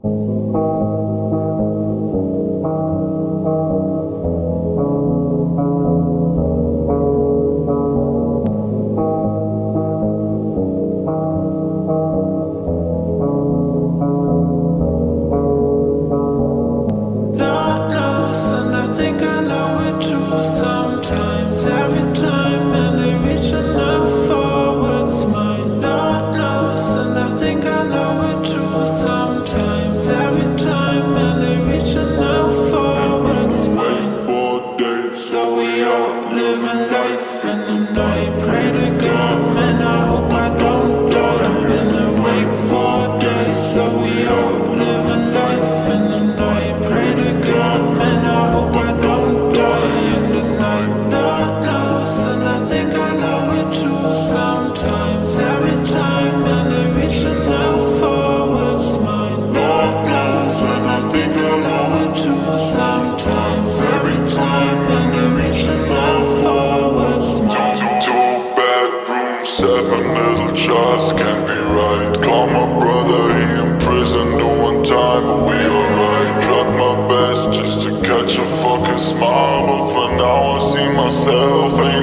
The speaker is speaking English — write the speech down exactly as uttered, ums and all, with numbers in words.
Just can't be right. Call my brother, he in prison doing time, but we alright. Tried my best just to catch a fucking smile, but for now I see myself.